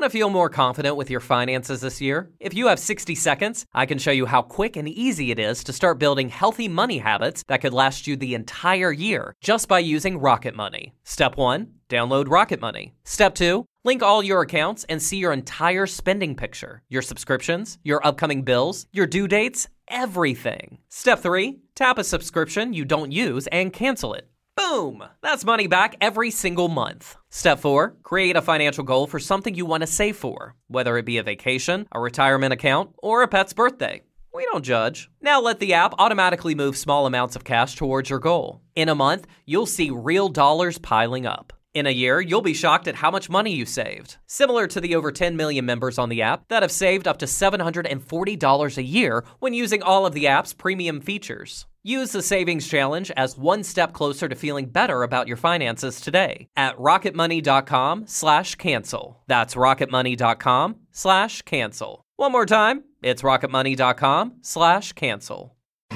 Want to feel more confident with your finances this year? If you have 60 seconds, I can show you how quick and easy it is to start building healthy money habits that could last you the entire year just by using Rocket Money. Step 1, download Rocket Money. Step 2, link all your accounts and see your entire spending picture, your subscriptions, your upcoming bills, your due dates, everything. Step 3, tap a subscription you don't use and cancel it. Boom! That's money back every single month. Step 4, create a financial goal for something you want to save for, whether it be a vacation, a retirement account, or a pet's birthday. We don't judge. Now let the app automatically move small amounts of cash towards your goal. In a month, you'll see real dollars piling up. In a year, you'll be shocked at how much money you saved. Similar to the over 10 million members on the app that have saved up to $740 a year when using all of the app's premium features. Use the Savings Challenge as one step closer to feeling better about your finances today at rocketmoney.com/cancel. That's rocketmoney.com/cancel. One more time, it's rocketmoney.com/cancel.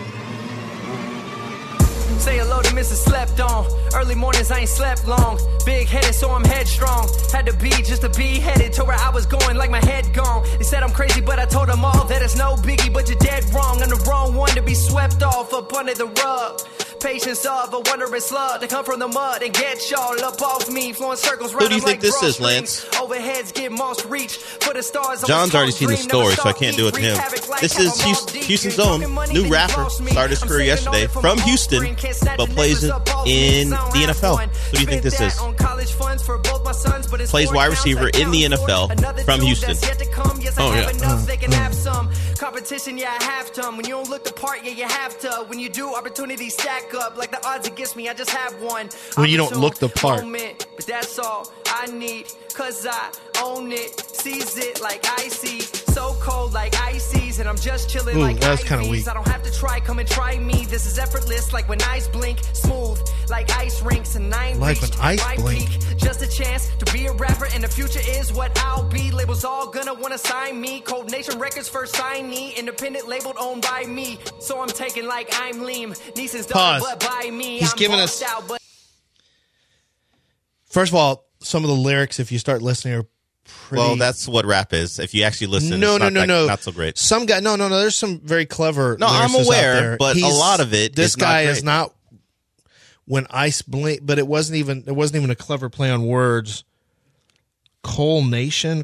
Say hello to Mrs. Slept On. Early mornings, I ain't slept long. Big headed, so I'm headstrong. Had to be just to be headed to where I was going, like my head gone. They said I'm crazy, but I told them all that it's no biggie, but you're dead wrong. I'm the wrong one to be swept off up under the rug. Patience of a wandering slug to come from the mud and get y'all up off me, flowing circles round. Who do you think this is, Lance? Overheads get most reach for the stars. John's already seen the story, so I can't do it to him. This is Houston's own new rapper. Started his career yesterday from Houston, but plays it in the NFL. Who do you think this is? Plays wide receiver in the NFL from Houston. Oh, yeah. Competition, yeah, I have to. When you don't look the part, yeah, you have to. When you do, opportunities stack up. Like the odds against me, I just have one. When you don't look the part. But that's all I need, cause I own it. Seize it like icy. So cold like ices. And I'm just chilling like that's kind of weak. I don't have to try, come and try me. This is effortless like when eyes blink. Smooth like ice rinks. And I ain't like reached when ice my blink. peak. Just a chance to be a rapper, and the future is what I'll be. Labels all gonna wanna sign me. Cold Nation Records first signee. Independent labeled owned by me. So I'm taking like I'm Liam Neeson's daughter, but by me. He's I'm giving us out, but first of all, some of the lyrics, if you start listening, are pretty. Well, that's what rap is. If you actually listen, no, it's no, not so great. Some guy, no. There's some very clever. No, I'm lyricists aware, out there. but a lot of it. This is guy not is not. When ice blink, but it wasn't even a clever play on words. Cold Nation.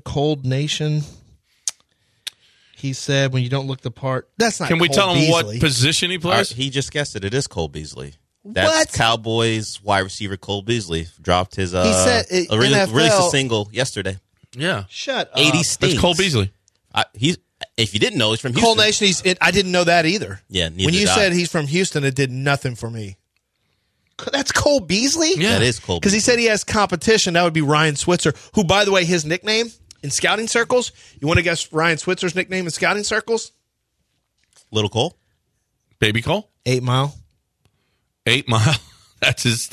He said, "When you don't look the part." That's not. Can we Cole tell him Beasley. what position he plays? He just guessed it. It is Cole Beasley. That's What? Cowboys wide receiver Cole Beasley dropped his said it, NFL. released a single yesterday. Yeah. Shut up. 80 stings. That's Cole Beasley. If you didn't know, he's from Houston. Cole Nation. I didn't know that either. Yeah, neither when you did I. said he's from Houston, it did nothing for me. That's Cole Beasley? Yeah. That is Cole Because he Beasley. said he has competition. That would be Ryan Switzer, who, by the way, his nickname in scouting circles, you want to guess Ryan Switzer's nickname in scouting circles? Little Cole. Baby Cole? 8 Mile. 8 Mile. That's his.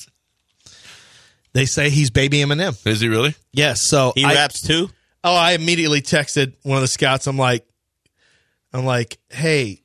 They say he's Baby Eminem. Is he really? Yes. So He raps too? I immediately texted one of the scouts. I'm like, hey,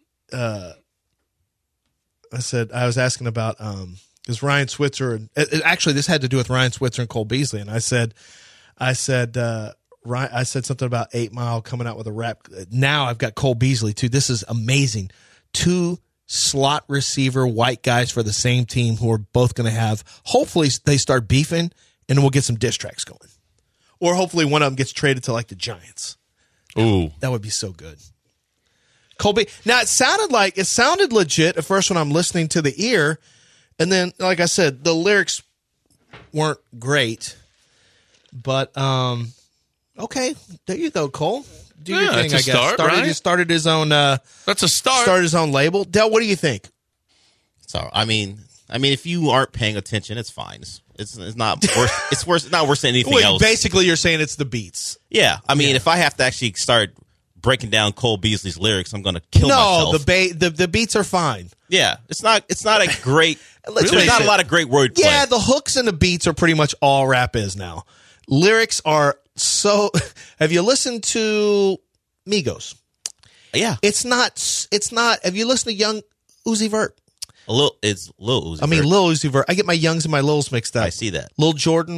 I said, I was asking about, is Ryan Switzer, actually this had to do with Ryan Switzer and Cole Beasley. And I said something about 8 Mile coming out with a rap. Now I've got Cole Beasley too. This is amazing. 2 slot receiver white guys for the same team who are both going to have, hopefully they start beefing and we'll get some diss tracks going. Or hopefully one of them gets traded to like the Giants. Ooh. That would be so good. Colby. Now it sounded legit at first when I'm listening to the ear, and then like I said, the lyrics weren't great. But okay, there you go, Cole. Do your thing, it's a I guess. start, right? He started his own. That's a start. Started his own label. Del, what do you think? So I mean, if you aren't paying attention, it's fine. It's not worse. It's worse. Not worse than anything else. Basically, you're saying it's the beats. Yeah, I mean, if I have to actually start breaking down Cole Beasley's lyrics, I'm going to kill myself. No, the beats are fine. Yeah, it's not a great. Let's There's face not it. a lot of great wordplay. Yeah, the hooks and the beats are pretty much all rap is now. Lyrics are so. Have you listened to Migos? Yeah, It's not. Have you listened to Young Uzi Vert? It's Lil Uzi. I mean, Vert. Lil Uzi Vert. I get my Youngs and my Lils mixed up. I see that. Lil Jordan.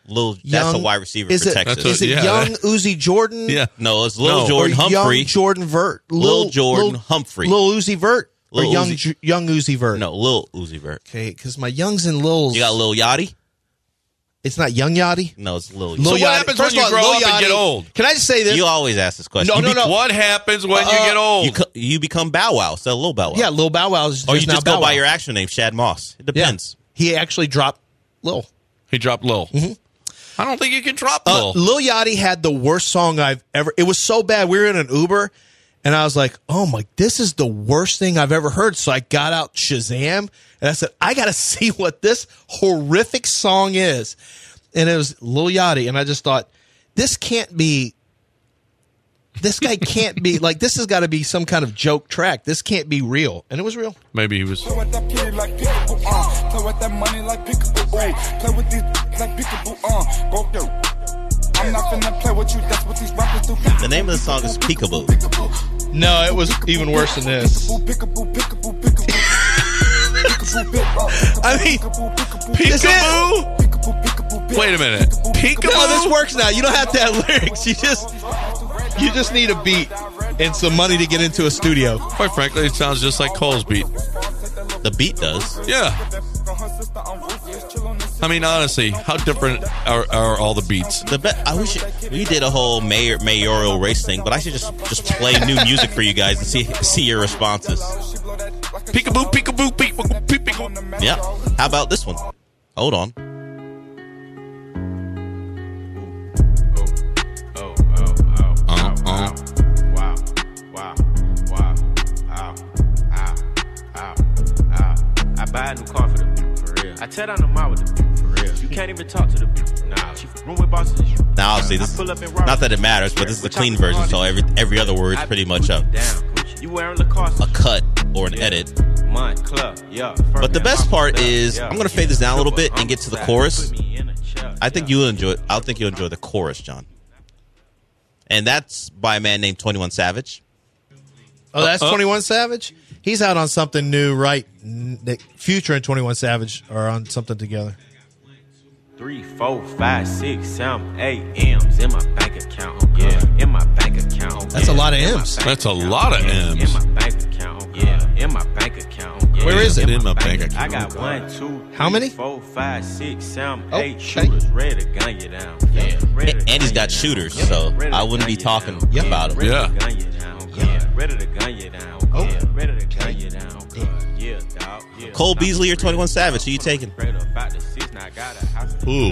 That's a wide receiver for Texas. Is it young Uzi Jordan? Yeah. No, it's Lil Jordan Humphrey. Young Jordan Vert. Lil Jordan Humphrey. Lil Uzi Vert? Or Lil young Uzi. young Uzi Vert? No, Lil Uzi Vert. Okay, because my youngs and Lils. You got Lil Yachty? It's not Young Yachty? No, it's Lil So Yachty. what happens when you grow up and get old? Can I just say this? You always ask this question. No. What happens when you get old? You become Bow Wow, so Lil Bow Wow. Yeah, Lil Bow Wow is Or you now just Bow go by Wow. your actual name, Shad Moss. It depends. He actually dropped Lil. He dropped Lil. I don't think you can drop Lil. Lil Yachty had the worst song I've ever. It was so bad. We were in an Uber, and I was like, "Oh my, this is the worst thing I've ever heard." So I got out Shazam, and I said, "I got to see what this horrific song is." And it was Lil Yachty, and I just thought, this can't be. This guy can't be like. This has got to be some kind of joke track. This can't be real, and it was real. Maybe he was. Play with that kitty like peekaboo, play with that money like peekaboo, play with these like peekaboo, go do. I'm not finna play with you, that's what these rappers do. The name of the song is Peekaboo. No, it was even worse than this. Peekaboo, peekaboo, peekaboo, peekaboo. I mean, Peekaboo? Wait a minute. Peekaboo? No, this works now. You don't have to have lyrics. You just need a beat and some money to get into a studio. Quite frankly, it sounds just like Cole's beat. The beat does. Yeah. I mean, honestly, how different are all the beats? I wish we did a whole mayoral race thing, but I should just play new music for you guys and see your responses. Peekaboo, peekaboo, peekaboo, peekaboo. Yeah. How about this one? Hold on. I buy a new car for the people, for real. I tear down the mall with the people, for real. You can't even talk to the people. Nah, she room with bosses. Now, obviously, this not that it matters, but this is the clean version, so every other word's pretty much You wearing Lacoste? a cut or an edit. Yeah. But the best part is, I'm going to fade this down a little bit and get to the chorus. I think you'll enjoy the chorus, John. And that's by a man named 21 Savage. Oh, that's 21 Savage? He's out on something new, right? Future and 21 Savage are on something together. 3, 4, 5, 6, 7, 8 M's in my bank account. Yeah, in my bank account. That's a lot of M's. That's a lot of M's. In my bank account. Yeah, in my bank account. Yeah, Where is it? In my bank account. I got 1, 2, 3, How many? 4, 5, 6, 7, Okay. 8 shooters ready to gun you down. Yeah, And he's got shooters, so I wouldn't be talking about him. Yeah. Gun you down. Yeah, ready to gun you down. Yeah, ready to gun you down. Yeah, dog. Yeah, Cole Beasley or 21 Savage, who you taking? Ooh.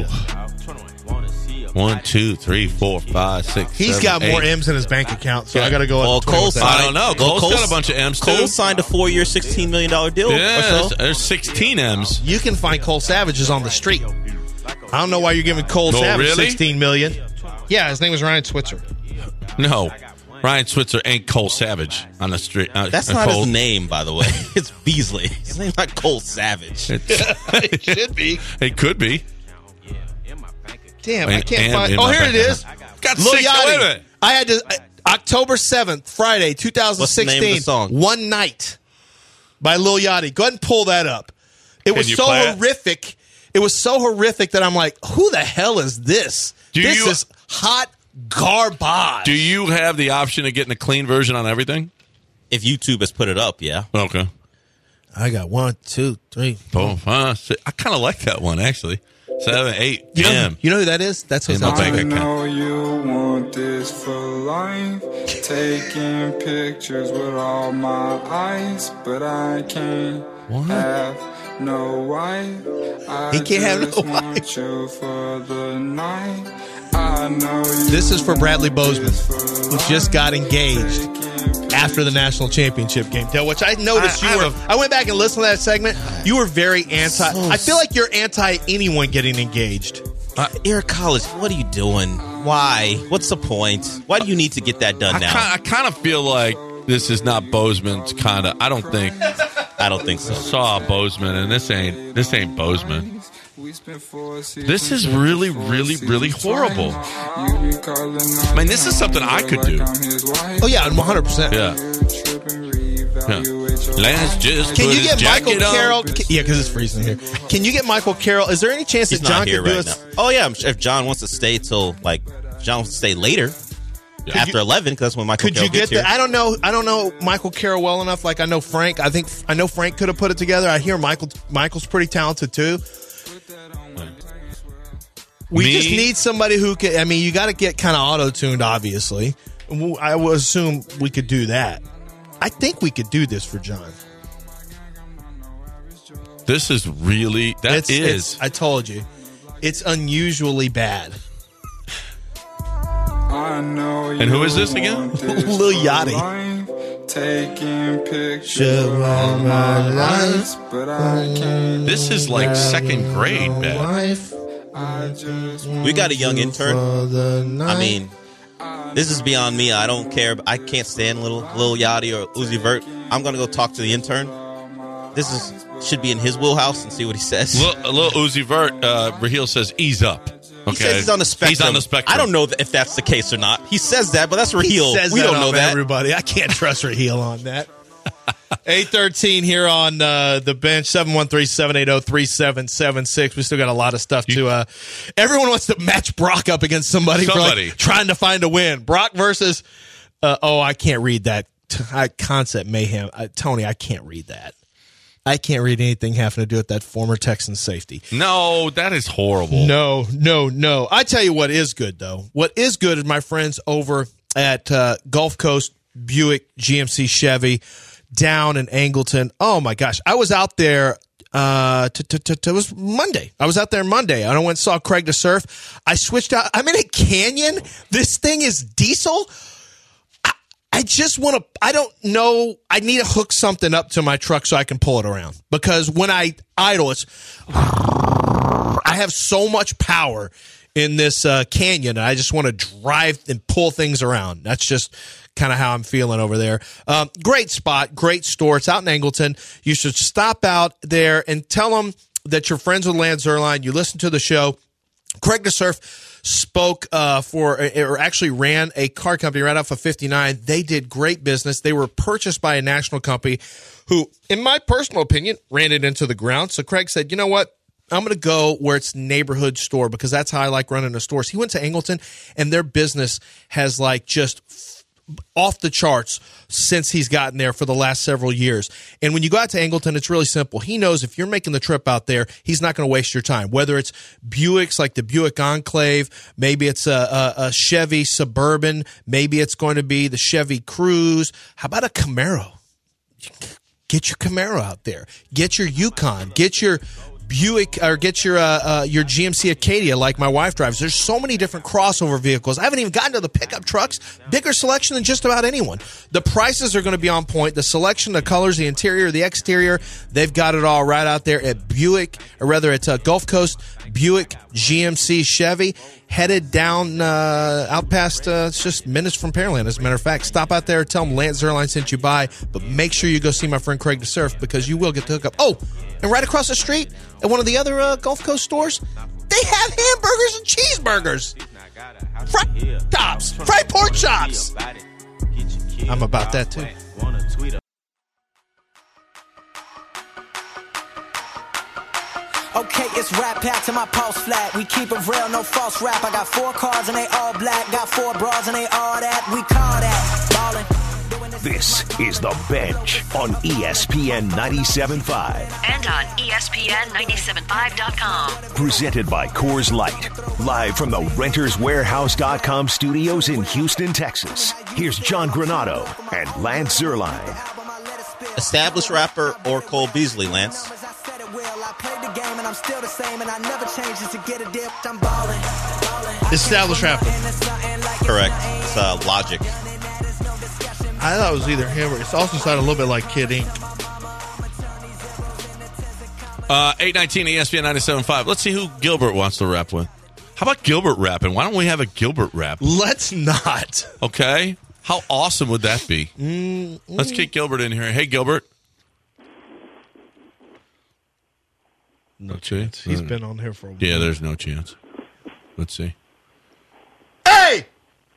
1, 2, 3, 4, 5, 6. He's 7, got more 8. M's in his bank account, so I got to go Well, with 21 Cole Savage. I don't know. Cole's got a bunch of M's, too. Cole signed a 4-year, $16 million deal Yeah, or so. there's 16 M's. You can find Cole Savages on the street. I don't know why you're giving Cole No, Savage really? $16 million. Yeah, his name was Ryan Switzer. No. Ryan Switzer ain't Cole Savage on the street. That's not Cole. his name, by the way. It's Beasley. His name's not Cole Savage. It should be. It could be. Damn, I And can't find. in Oh, my here bank it is. Got Lil 6. Wait a Yachty. minute. I had to. October 7th, Friday, 2016. What's the name of the song? One Night by Lil Yachty. Go ahead and pull that up. It was you so play it? horrific. It was so horrific that I'm like, who the hell is this? This you- is hot garbage. Do you have the option of getting a clean version on everything? If YouTube has put it up, yeah. Okay. I got 1, 2, 3. 4, 5, 6. I kind of like that one, actually. 7, 8. You know, Damn. you know who that is? That's In my Jose. bank I account. know you want this for life. Taking pictures with all my eyes, but I can't have no wife. He can't have no just wife. want you for the night. I know you This is for Bradley Bozeman, for who just got engaged after the national championship game. Which I noticed I went back and listened to that segment. You were very anti. I feel like you're anti anyone getting engaged. You're at college. What are you doing? Why? What's the point? Why do you need to get that done now? I kind of feel like this is not Bozeman's kind of. I don't think I don't think so. saw Bozeman, and this ain't Bozeman. This is really, really, really horrible. I mean, this is something I could do. Oh yeah, 100%. Yeah. Lance just Can put you his get Michael jacket on. Carroll? Yeah, because it's freezing here. Can you get Michael Carroll? Is there any chance He's that John not here could do right us? now. Oh yeah, if John wants to stay till John wants to stay later after 11, because that's when Michael Could Carroll you get gets here. that? I don't know Michael Carroll well enough. Like I know Frank. I know Frank could have put it together. I hear Michael's pretty talented too. We just need somebody who can. I mean, you got to get kind of auto-tuned, obviously. I would assume we could do that. I think we could do this for John. This is really I told you, it's unusually bad. I know. And who is this again? Lil Yachty. Taking pictures of all my life, but I can't. This is like second grade, man. We got a young intern. I mean, this is beyond me. I don't care. I can't stand Lil Yachty or Uzi Vert. I'm gonna go talk to the intern. This should be in his wheelhouse and see what he says. Lil Uzi Vert, Raheel says, ease up. Okay. He says he's on the spectrum. He's on the spectrum. I don't know if that's the case or not. He says that, but that's Raheel. We don't know that. Everybody, I can't trust Raheel on that. 8:13 here on the bench. 713-780-3776. We still got a lot of stuff to. Everyone wants to match Brock up against somebody. For trying to find a win. Brock versus. I can't read that concept mayhem. Tony, I can't read that. I can't read anything having to do with that former Texans safety. No, that is horrible. No. I tell you what is good, though. What is good is my friends over at Gulf Coast Buick GMC Chevy down in Angleton. Oh, my gosh. I was out there. It was Monday. I was out there Monday. I went and saw Craig DeSurf. I switched out. I'm in a Canyon. This thing is diesel. I just want to, I don't know. I need to hook something up to my truck so I can pull it around. Because when I idle, I have so much power in this Canyon. And I just want to drive and pull things around. That's just kind of how I'm feeling over there. Great spot, great store. It's out in Angleton. You should stop out there and tell them that you're friends with Lance Zierlein. You listen to the show. Craig DeSurf spoke or actually ran a car company right off of 59. They did great business. They were purchased by a national company who, in my personal opinion, ran it into the ground. So Craig said, you know what? I'm going to go where it's neighborhood store because that's how I like running the stores. He went to Angleton, and their business has just off the charts since he's gotten there for the last several years. And when you go out to Angleton, it's really simple. He knows if you're making the trip out there, he's not going to waste your time. Whether it's Buicks like the Buick Enclave, maybe it's a Chevy Suburban, maybe it's going to be the Chevy Cruze. How about a Camaro? Get your Camaro out there. Get your Yukon. Get your Buick or get your GMC Acadia like my wife drives. There's so many different crossover vehicles. I haven't even gotten to the pickup trucks. Bigger selection than just about anyone. The prices are going to be on point. The selection, the colors, the interior, the exterior, they've got it all right out there at Buick, or rather it's Gulf Coast Buick GMC Chevy. Headed down out past, it's just minutes from Pearland, as a matter of fact. Stop out there, tell them Lance Zierlein sent you by, but make sure you go see my friend Craig DeSurf because you will get the hookup. Oh, and right across the street at one of the other Gulf Coast stores, they have hamburgers and cheeseburgers. Fried chops, fried pork chops. I'm about that too. Okay, it's Rap Pack to my pulse flat. We keep it real, no false rap. I got 4 cars and they all black. Got 4 bras and they all that. We call that ballin'. This is The Bench on ESPN 97.5. And on ESPN975.com. Presented by Coors Light. Live from the RentersWarehouse.com studios in Houston, Texas. Here's John Granado and Lance Zierlein. Established rapper or Cole Beasley, Lance? Established rapper. Correct. It's Logic. I thought it was either him or it also sounded a little bit like Kid Ink. 819 ESPN 97.5. Let's see who Gilbert wants to rap with. How about Gilbert rapping? Why don't we have a Gilbert rap? Let's not. Okay. How awesome would that be? Let's kick Gilbert in here. Hey, Gilbert. No chance. He's been on here for a while. Yeah, there's no chance. Let's see. Hey!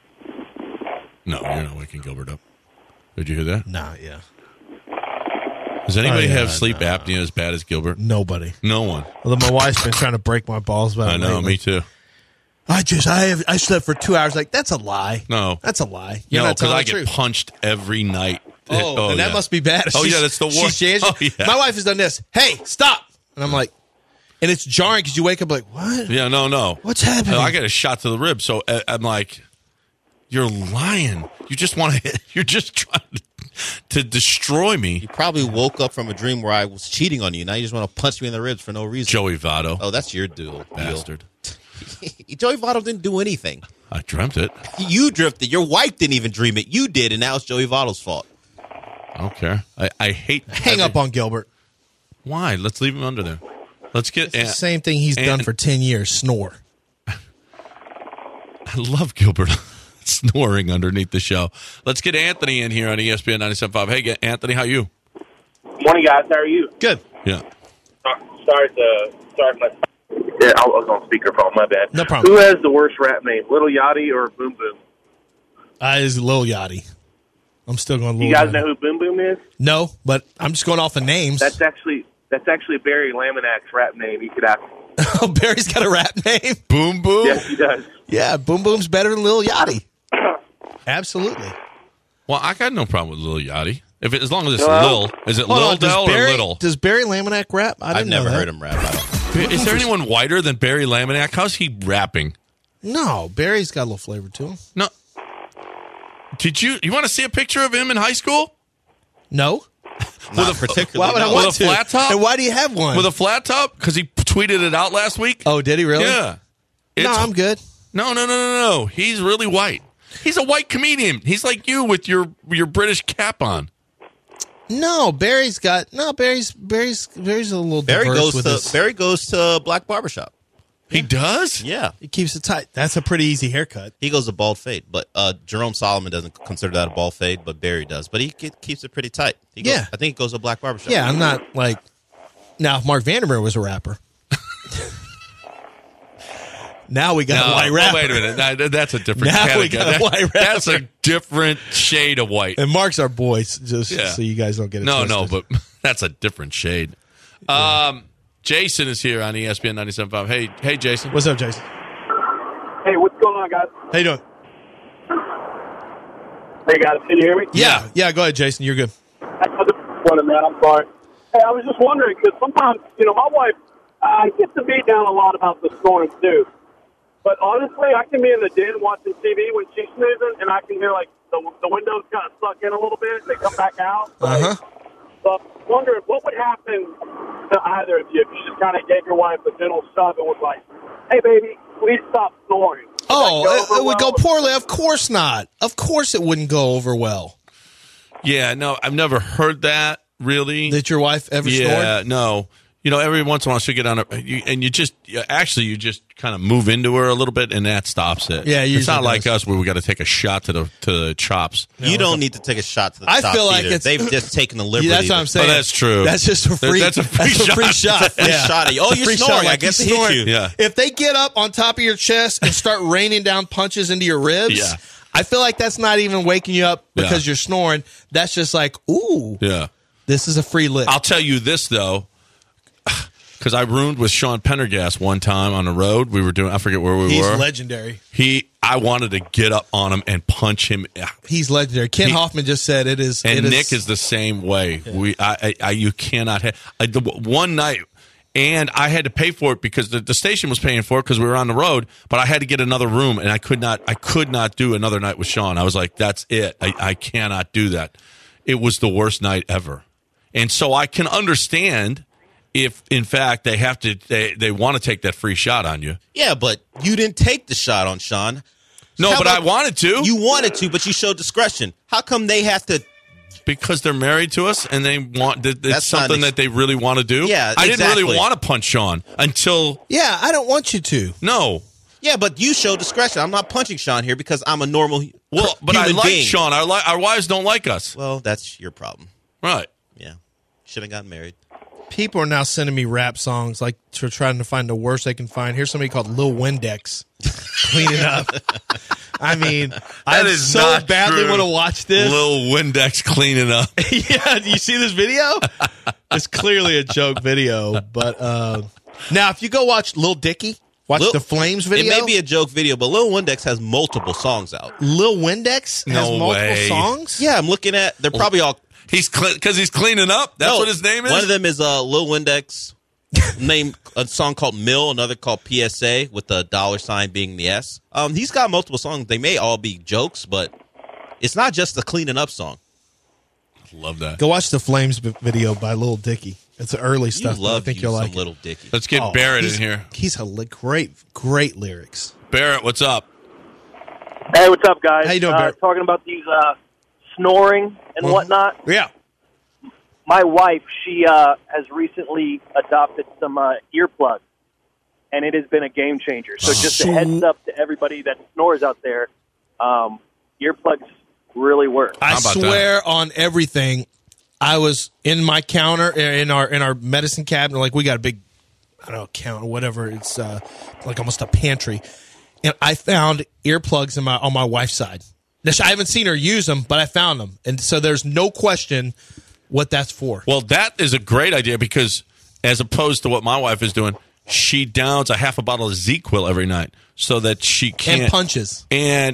No, you're not waking Gilbert up. Did you hear that? Nah, yeah. Does anybody Oh, yeah, have sleep apnea as bad as Gilbert? Nobody. No one. Although my wife's been trying to break my balls about it I know, lately. me too. I slept for 2 hours. Like, that's a lie. No. That's a lie. You're No, not because telling I the get truth. punched every night. Oh, and that yeah. must be bad. Oh, yeah, that's the worst. She's Oh, yeah. My wife has done this. Hey, stop. And I'm like, and it's jarring because you wake up like, what? Yeah, no. What's happening? I got a shot to the rib, so I'm like, you're lying. You just want to hit. You're just trying to destroy me. You probably woke up from a dream where I was cheating on you. Now you just want to punch me in the ribs for no reason. Joey Votto. Oh, that's your deal. Bastard. Joey Votto didn't do anything. I dreamt it. You drifted. Your wife didn't even dream it. You did, and now it's Joey Votto's fault. I don't care. I hate. Hang up on Gilbert. Why? Let's leave him under there. Let's get. It's the same thing he's done for 10 years. Snore. I love Gilbert snoring underneath the show. Let's get Anthony in here on ESPN 97.5. Hey, Anthony, how are you? Morning, guys. How are you? Good. Yeah. Sorry my. Yeah, I was on speakerphone. My bad. No problem. Who has the worst rap name, Little Yachty or Boom Boom? It's Lil Yachty. I'm still going Lil You guys Yachty. know who Boom Boom is? No, but I'm just going off of names. That's actually Barry Laminak's rap name. You could ask. Oh, Barry's got a rap name? Boom Boom? Yes, he does. Yeah, Boom Boom's better than Lil Yachty. Absolutely. Well, I got no problem with Lil Yachty. As long as it's Well, Lil. Is it Hold Lil on, does Del or Barry- Little? Does Barry Laminack rap? I've never heard him rap. I don't. Is there anyone whiter than Barry Laminack? How's he rapping? No, Barry's got a little flavor to him. No. Did you want to see a picture of him in high school? No. Not particularly. Why would I no. want With a to? flat top? And why do you have one? With a flat top? Because he tweeted it out last week? Oh, did he really? Yeah. No, I'm good. No. He's really white. He's a white comedian. He's like you with your British cap on. No, Barry's a little diverse with his. Barry goes to Black Barbershop. He does? Yeah, He keeps it tight. That's a pretty easy haircut. he goes to bald fade, but Jerome Solomon doesn't consider that a bald fade, but Barry does. But he keeps it pretty tight. Yeah. I think he goes to Black Barbershop. Yeah, I'm not like. Now, if Mark Vandermeer was a rapper. Now we got a white rapper. Wait a minute. That's a different Now we category. got a white rapper. That's a different shade of white. And Mark's our boy, just Yeah. so you guys don't get it No, twisted. but that's a different shade. Jason is here on ESPN 97.5. Hey, Jason. What's up, Jason? Hey, what's going on, guys? How you doing? Hey, guys, can you hear me? Yeah, go ahead, Jason. You're good. Man, I'm sorry. Hey, I was just wondering because sometimes, my wife, I get the beat down a lot about the snoring too. But honestly, I can be in the den watching TV when she's snoozing, and I can hear like the windows kind of suck in a little bit. They come back out. Uh-huh. So I'm wondering what would happen to either of you if you just kind of gave your wife a gentle shove and was like, "Hey, baby, please stop snoring." It would go poorly. Of course not. Of course it wouldn't go over well. Yeah, no, I've never heard that, really. Did your wife ever Yeah, snore? no. Every once in a while she'll get on you just kind of move into her a little bit, and that stops it. Yeah, it's usually not like does. us where we got to take a shot to the chops. You don't need to take a shot to the I chops feel like either. it's- They've just taken the liberty. Yeah, that's what I'm saying. Oh, that's true. That's just a free. That's a free shot. It's a free shot at you. Oh, It's a you're free snoring. shot, I like guess he's to hit snoring. you. Yeah. If they get up on top of your chest and start raining down punches into your ribs, Yeah. I feel like that's not even waking you up because Yeah. you're snoring. That's just like, ooh, Yeah. this is a free lick. I'll tell you this, though, because I roomed with Sean Pendergast one time on the road. We were doing, I forget where we He's were. legendary. I wanted to get up on him and punch him. He's legendary. Ken Hoffman just said it is. And it Nick is the same way. Yeah. You cannot have one night, and I had to pay for it because the station was paying for it because we were on the road. But I had to get another room, and I could not do another night with Sean. I was like, that's it. I cannot do that. It was the worst night ever, and so I can understand if, in fact, they have to. They want to take that free shot on you. Yeah, but you didn't take the shot on Sean. No, How but I about- wanted to. You wanted to, but you showed discretion. How come they have to? Because they're married to us and they want it's That's something not that they really want to do. Yeah, I didn't exactly. really want to punch Sean until Yeah, I don't want you to. no. Yeah, but you show discretion. I'm not punching Sean here because I'm a normal. Well, but I human like being. Sean. Our wives don't like us. Well, that's your problem. Right. Yeah, should have gotten married. People are now sending me rap songs, like trying to find the worst they can find. Here's somebody called Lil Windex. Clean it up. I mean, I so badly want to watch this. Lil Windex cleaning up. Yeah, do you see this video? It's clearly a joke video. But now, if you go watch Lil Dicky, watch the Flames video. It may be a joke video, but Lil Windex has multiple songs out. Lil Windex has multiple songs? Yeah, I'm looking at. They're probably all. Because he's cleaning up? That's what his name is? One of them is Lil Windex. Name a song called Mill, another called PSA, with the $ being the S. He's got multiple songs. They may all be jokes, but it's not just the cleaning up song. Love that. Go watch the Flames video by Lil Dicky. It's early stuff. I think you'll like Little Dicky. Let's get Barrett in here. He's great lyrics. Barrett, what's up? Hey, what's up, guys? How you doing, Barrett? Talking about these snoring and whatnot. Yeah. My wife, she has recently adopted some earplugs, and it has been a game changer. So just a heads up to everybody that snores out there, earplugs really work. I swear on everything. I was in my counter in our medicine cabinet. Like, we got a big, I don't know, counter, whatever. It's like almost a pantry, and I found earplugs on my wife's side. I haven't seen her use them, but I found them, and so there's no question what that's for. Well, that is a great idea because, as opposed to what my wife is doing, she downs a half a bottle of ZzzQuil every night so that she can't and punches. And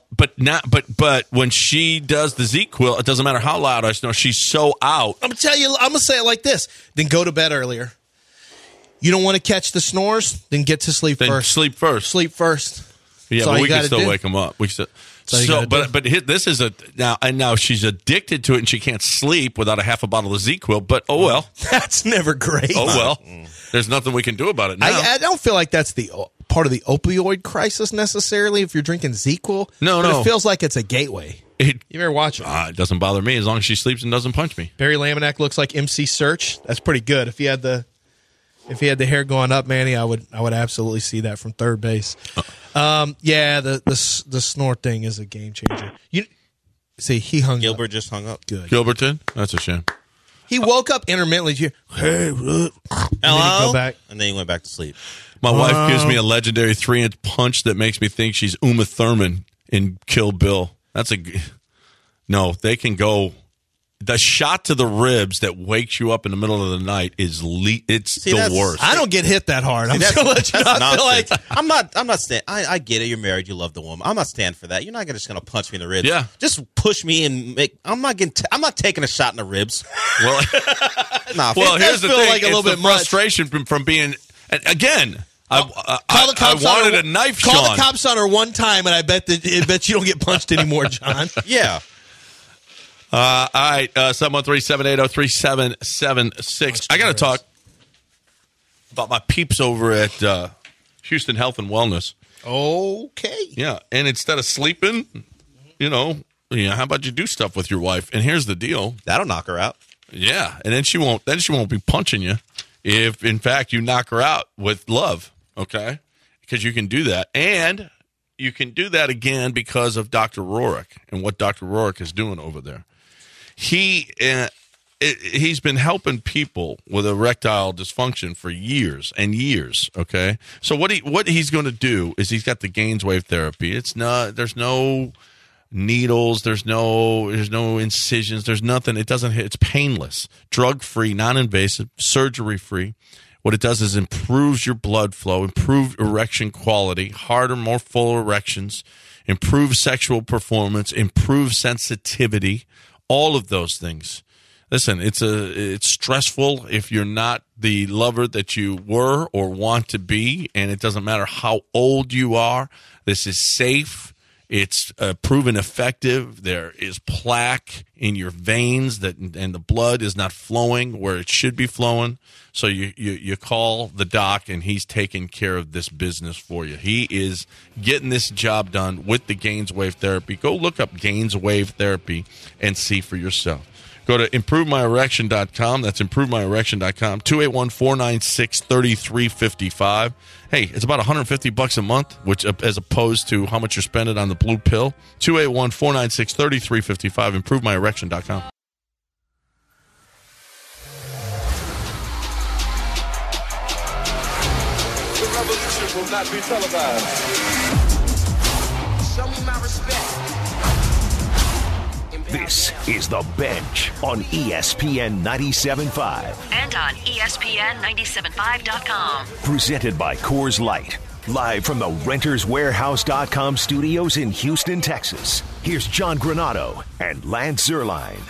but when she does the ZzzQuil, it doesn't matter how loud I snore. She's so out. I'm gonna say it like this: then go to bed earlier. You don't want to catch the snores? Then get to sleep first. Sleep first. Sleep first. Yeah, but we can still wake them up. We still. This is now she's addicted to it and she can't sleep without a half a bottle of ZzzQuil. But oh well, that's never great. Oh well, there's nothing we can do about it now. I don't feel like that's the part of the opioid crisis necessarily. If you're drinking ZzzQuil, no, it feels like it's a gateway. You ever watch it? It doesn't bother me as long as she sleeps and doesn't punch me. Barry Laminack looks like MC Search. That's pretty good. If he had the hair going up, Manny, I would absolutely see that from third base. Yeah, the snore thing is a game changer. You see, he hung Gilbert up. just hung up. Good. Gilbert did? That's a shame. He woke up intermittently. Hey, hello, go back, and then he went back to sleep. My wife gives me a legendary 3-inch punch that makes me think she's Uma Thurman in Kill Bill. No, they can go. The shot to the ribs that wakes you up in the middle of the night is the worst. I don't get hit that hard. I'm just gonna let you know. I feel like I'm not standing. I get it. You're married. You love the woman. I'm not standing for that. You're not just gonna punch me in the ribs. Yeah. Just push me and make. I'm not taking a shot in the ribs. Well, here's the thing. Like a little bit frustration from being. And again, I wanted a knife. Call Sean. the cops on her one time, and I bet you don't get punched anymore, John. Yeah. All right, 713-780-3776. I got to talk about my peeps over at Houston Health and Wellness. Okay. Yeah, and instead of sleeping, how about you do stuff with your wife? And here's the deal. That'll knock her out. Yeah, and then she won't be punching you if, in fact, you knock her out with love, okay? Because you can do that. And you can do that again because of Dr. Rourke and what Dr. Rourke is doing over there. He's been helping people with erectile dysfunction for years and years. Okay, so what he's going to do is he's got the Gaines wave therapy. There's no needles, there's no incisions, there's nothing. It doesn't hit. It's painless, drug free, non-invasive, surgery free. What it does is improves your blood flow, improve erection quality, harder, more full erections, improve sexual performance, improve sensitivity. All of those things. Listen, it's stressful if you're not the lover that you were or want to be, and it doesn't matter how old you are. This is safe. It's proven effective. There is plaque in your veins and the blood is not flowing where it should be flowing. So you call the doc, and he's taking care of this business for you. He is getting this job done with the Gaines Wave Therapy. Go look up Gaines Wave Therapy and see for yourself. Go to ImproveMyErection.com. That's ImproveMyErection.com. 281-496-3355. Hey, it's about $150 a month, which as opposed to how much you're spending on the blue pill. 281-496-3355. ImproveMyErection.com. will not be televised. Show me my respect. This is The Bench on ESPN 97.5. And on ESPN975.com. Presented by Coors Light. Live from the RentersWarehouse.com studios in Houston, Texas. Here's John Granado and Lance Zierlein.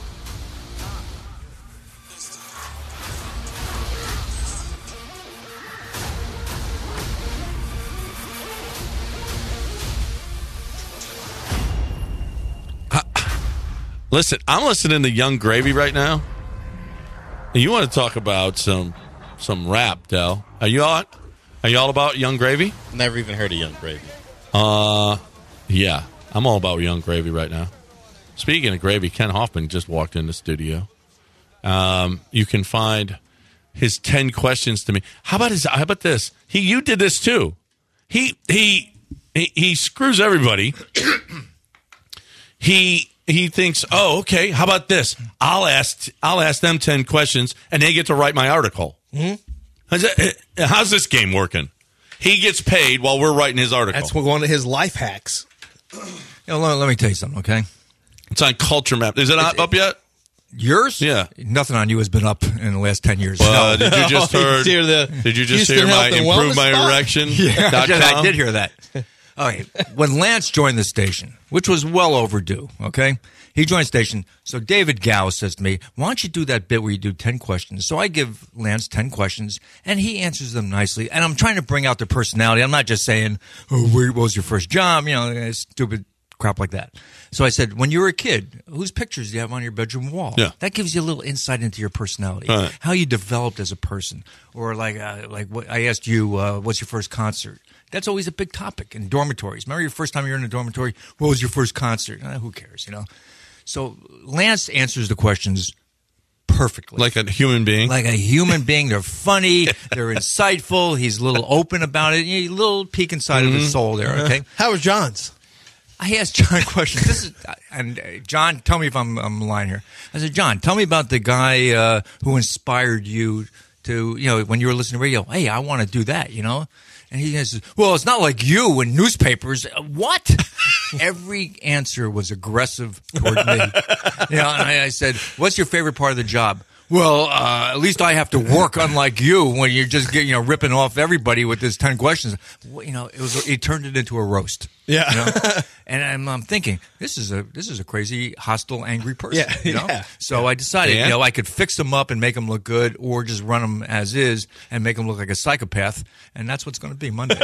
Listen, I'm listening to Young Gravy right now. You want to talk about some rap, Del? Are you all about Young Gravy? Never even heard of Young Gravy. Yeah, I'm all about Young Gravy right now. Speaking of gravy, Ken Hoffman just walked in the studio. You can find his 10 questions to me. How about this? You did this too. He screws everybody. He thinks, oh, okay, how about this? I'll ask them 10 questions, and they get to write my article. Mm-hmm. How's this game working? He gets paid while we're writing his article. That's one of his life hacks. Let me tell you something, okay? It's on Culture Map. Is it up yet? Yours? Yeah. Nothing on you has been up in the last 10 years. Did you just hear my Improve My Erection? Yeah, I did hear that. Okay, when Lance joined the station, which was well overdue, okay? He joined the station, so David Gow says to me, why don't you do that bit where you do 10 questions? So I give Lance 10 questions, and he answers them nicely, and I'm trying to bring out the personality. I'm not just saying, oh, what was your first job? Stupid crap like that. So I said, when you were a kid, whose pictures do you have on your bedroom wall? Yeah. That gives you a little insight into your personality, how you developed as a person. Or like what I asked you, what's your first concert? That's always a big topic in dormitories. Remember your first time you were in a dormitory? What was your first concert? Who cares, So Lance answers the questions perfectly. Like a human being? Like a human being. They're funny. They're insightful. He's a little open about it. A little peek inside of his soul there, okay? How was John's? I asked John questions. John, tell me if I'm lying here. I said, John, tell me about the guy who inspired you to, when you were listening to radio. Hey, I want to do that, And he says, well, it's not like you in newspapers. What? Every answer was aggressive toward me. And I said, what's your favorite part of the job? Well, at least I have to work unlike you when you're just ripping off everybody with this 10 questions. It turned it into a roast. Yeah. And I'm thinking, this is a crazy, hostile, angry person. Yeah. So I decided, I could fix him up and make him look good, or just run him as is and make him look like a psychopath. And that's what's going to be Monday.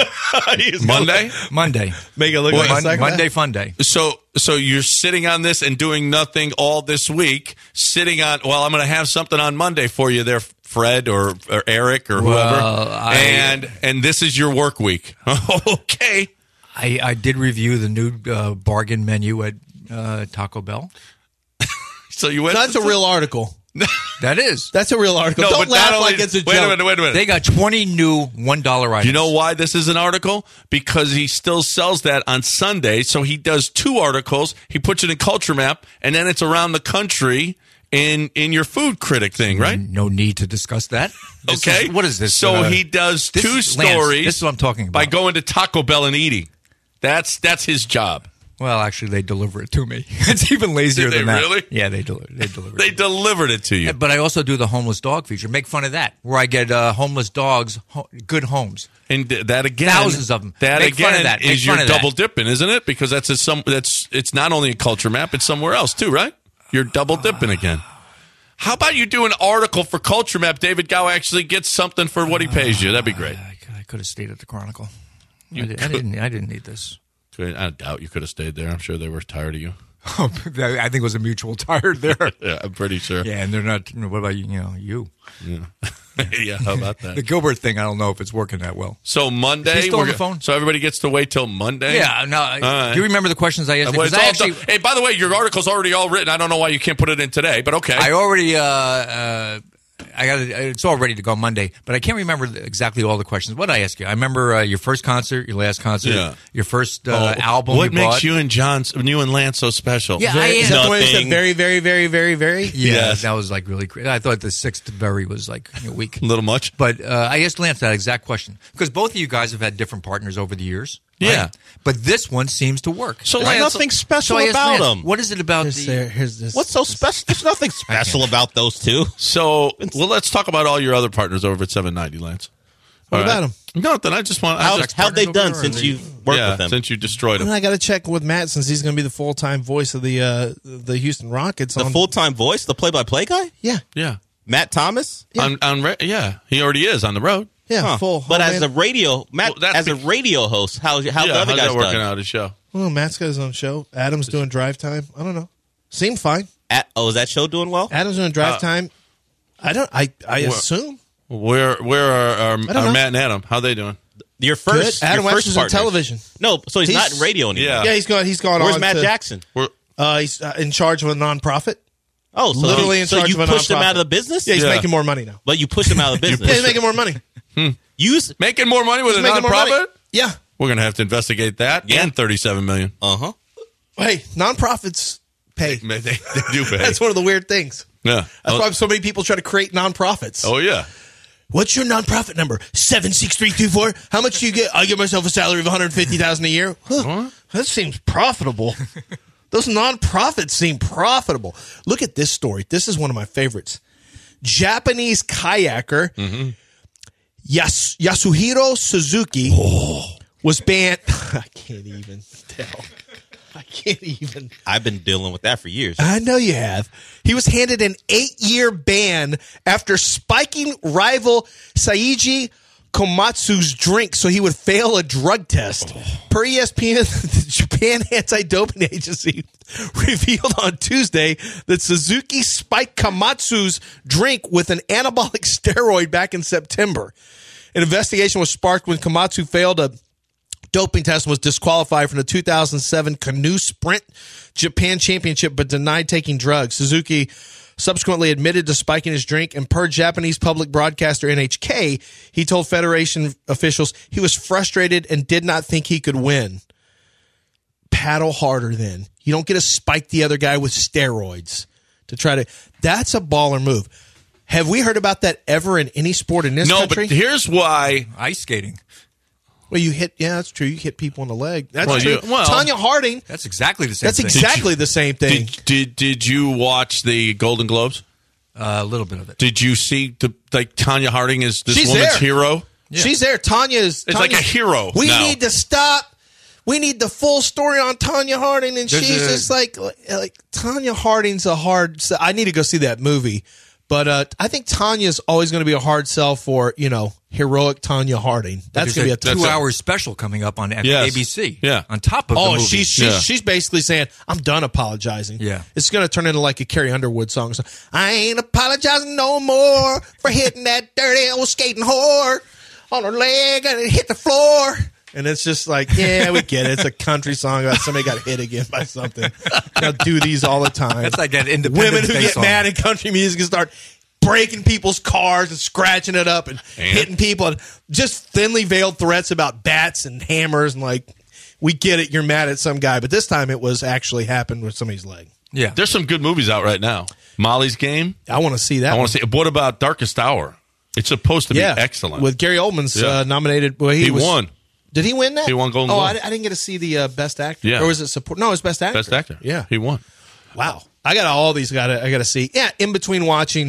Monday. Make it look like a psychopath? Monday fun day. So you're sitting on this and doing nothing all this week, sitting on, well, I'm going to have something on Monday for you there, Fred or Eric or whoever. And this is your work week. Okay. I did review the new bargain menu at Taco Bell. So you went. That's a real article. That is. That's a real article. No, Don't but laugh not only, like it's a wait joke. a minute. They got 20 new $1 items. You know why this is an article? Because he still sells that on Sunday. So he does 2 articles. He puts it in Culture Map, and then it's around the country in your food critic thing, right? No need to discuss that. What is this? So he does 2 stories. Lance, this is what I'm talking about. By going to Taco Bell and eating. That's his job. Well, actually, they deliver it to me. It's even lazier than that. Really? Yeah, they delivered it. They delivered it to you. But I also do the homeless dog feature. Make fun of that, where I get homeless dogs, good homes. And that again, thousands of them. That Make again fun of that. is your double dipping, isn't it? Because it's not only a Culture Map; it's somewhere else too, right? You're double dipping again. How about you do an article for Culture Map? David Gow actually gets something for what he pays you. That'd be great. I could have stayed at the Chronicle. I didn't need this. I doubt you could have stayed there. I'm sure they were tired of you. I think it was a mutual tired there. Yeah, I'm pretty sure. Yeah, and they're not. What about you? You. Yeah. Yeah. How about that? The Gilbert thing. I don't know if it's working that well. So Monday, is he still on the phone? So everybody gets to wait till Monday. Yeah. No. Do you remember the questions I asked? Hey, by the way, your article's already all written. I don't know why you can't put it in today, but okay. I already. It's all ready to go Monday, but I can't remember exactly all the questions. What did I ask you? I remember your first concert, your last concert, your first album. What makes bought. you and Lance so special? Yeah, Is that the one that said very, very, very, very, very? Yeah, Yes. that was like really crazy. I thought the sixth very was like weak. A little much. But I asked Lance that exact question because both of you guys have had different partners over the years. Right? Yeah. But this one seems to work. So there's nothing special I asked about Lance, them. What is it about Here's this. What's so special? There's nothing special about those two. So, let's talk about all your other partners over at 790, Lance. What about them? Nothing. I just want. How've they done since you worked with them? Since you destroyed them. I got to check with Matt since he's going to be the full-time voice of the Houston Rockets. The full-time voice, the play-by-play guy? Yeah. Matt Thomas? Yeah. He already is on the road. Yeah, full. But as a radio, as a radio host, how's the other guys working done? out his show? Well, Matt's got his own show. Adam's doing drive time. I don't know. Seemed fine. Is that show doing well? Adam's doing drive time. I assume. Where are know. Matt and Adam? How they doing? Your first, Good. Adam your Webster's first on partner. television. No, so he's not in radio anymore. Yeah, he's gone. Where's on Matt to, Jackson? He's in charge of a nonprofit. Oh, so literally in charge you of a pushed him nonprofit. out of the business? Yeah, he's making more money now. But you pushed him out of the business. Yeah, he's making more money. Making more money with a making more money. nonprofit? Yeah. We're going to have to investigate that and $37 million. Uh-huh. Hey, nonprofits pay. They do pay. That's one of the weird things. Yeah. That's why so many people try to create nonprofits. Oh, yeah. What's your nonprofit number? 76324. How much do you get? I give myself a salary of $150,000 a year. Huh. That seems profitable. Those nonprofits seem profitable. Look at this story. This is one of my favorites. Japanese kayaker Yasuhiro Suzuki was banned. I can't even tell. I can't even. I've been dealing with that for years. I know you have. He was handed an 8-year ban after spiking rival Saiji Komatsu's drink so he would fail a drug test. Per ESPN, the Japan Anti-Doping Agency revealed on Tuesday that Suzuki spiked Komatsu's drink with an anabolic steroid back in September. An investigation was sparked when Komatsu failed a doping test and was disqualified from the 2007 Canoe Sprint Japan Championship but denied taking drugs. Suzuki subsequently admitted to spiking his drink, and per Japanese public broadcaster NHK, he told Federation officials he was frustrated and did not think he could win. Paddle harder then. You don't get to spike the other guy with steroids to try to... That's a baller move. Have we heard about that ever in any sport in this country? No, but here's why. Ice skating. Well, you hit... Yeah, that's true. You hit people in the leg. That's Well, true. Tanya Harding... That's exactly the same That's thing. exactly the same thing. Did you watch the Golden Globes? A little bit of it. Did you see Tanya Harding is this She's woman's there. hero? Yeah. She's there. It's like a hero We now. need to stop. We need the full story on Tanya Harding, and she's just like Tanya Harding's a hard. I need to go see that movie, but I think Tanya's always going to be a hard sell for heroic Tanya Harding. That's going to be a 2-hour special coming up on ABC. Yeah, on top of the movie. She's basically saying I'm done apologizing. Yeah, it's going to turn into like a Carrie Underwood song. So, I ain't apologizing no more for hitting that dirty old skating whore on her leg and it hit the floor. And it's just like, yeah, we get it. It's a country song about somebody got hit again by something. I'll do these all the time. That's like an Independence Women who Day get song. mad in country music and start breaking people's cars and scratching it up and hitting people and just thinly veiled threats about bats and hammers and like, we get it. You're mad at some guy, but this time it was actually happened with somebody's leg. Yeah, there's some good movies out right now. Molly's Game. I want to see that. I want to see. What about Darkest Hour? It's supposed to be excellent. With Gary Oldman's nominated. Well, he won. Did he win that? He won Golden Globe. Globe. I didn't get to see the Best Actor. Yeah. Or was it support? No, it was Best Actor. Best Actor. Yeah. He won. Wow. I got all these. I got to see. Yeah. In between watching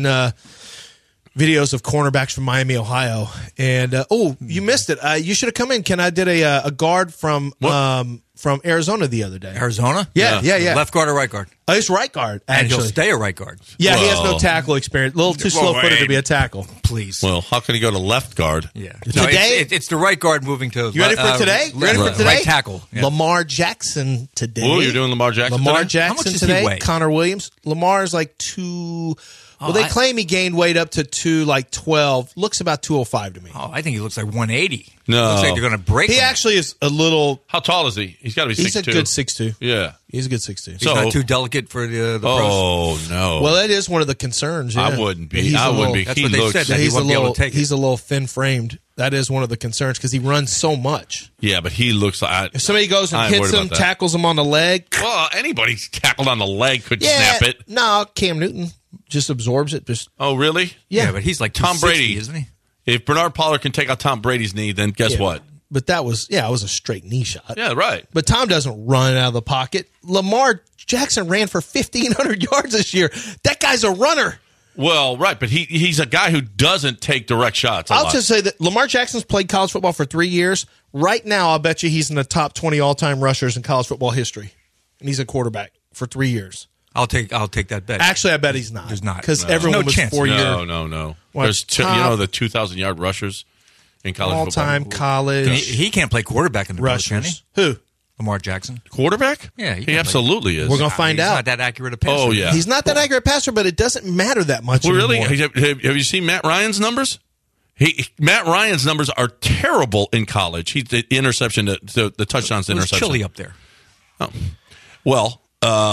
videos of cornerbacks from Miami, Ohio, and you missed it. You should have come in. Ken, I did a guard from Arizona the other day. Arizona? Yeah. Left guard or right guard? He's right guard. And Actually, he'll stay a right guard. Yeah, he has no tackle experience. A little too slow-footed to be a tackle. Please. Well, how can he go to left guard? Yeah. Today, it's the right guard moving to. You ready for today? You ready for today? Right tackle. Yeah. Lamar Jackson today. Oh, you're doing Lamar Jackson. Lamar today? Jackson How much does he today. weigh? Connor Williams. Lamar is like 2 Well, they claim he gained weight up to 212. Looks about 205 to me. Oh, I think he looks like 180. No. Looks like they're going to break He him. actually is a little. How tall is he? He's got to be 6'2". He's a good 6'2". Yeah. He's a good 6'2". He's not too delicate for the pros. Oh, no. Well, that is one of the concerns. Yeah. I wouldn't be. He's I a wouldn't little- be. That's He what they looks. said, that he He's a wouldn't be able little. to take it. He's a little thin-framed. That is one of the concerns because he runs so much. Yeah, but he looks like. If somebody goes and I ain't hits worried him, about that. tackles him on the leg, Well, anybody tackled on the leg could yeah, snap it. no, Cam Newton just absorbs it. Just Oh, really? Yeah, but he's like Tom 260, Brady, isn't he? If Bernard Pollard can take out Tom Brady's knee, then guess Yeah. what? But that was it was a straight knee shot. Yeah, right. But Tom doesn't run out of the pocket. Lamar Jackson ran for 1,500 yards this year. That guy's a runner. Well, right, but he's a guy who doesn't take direct shots. I'll just say that Lamar Jackson's played college football for 3 years. Right now, I'll bet you he's in the top 20 all-time rushers in college football history. And he's a quarterback for 3 years. I'll take that bet. Actually, I bet he's not. There's not. Because No. everyone No was chance. 4 years. No. What, There's top- the 2,000-yard rushers in college all-time football. college He can't play quarterback in the pros, can he? rushers. Who? Lamar Jackson. Quarterback? Yeah, he can absolutely is. We're going to find He's out. not that accurate a passer. Oh, yeah. He's not that accurate passer, but it doesn't matter that much Well, really? anymore. Have you seen Matt Ryan's numbers? Matt Ryan's numbers are terrible in college. He's the interception, the touchdowns to It was interception. chilly up there. Oh. Well,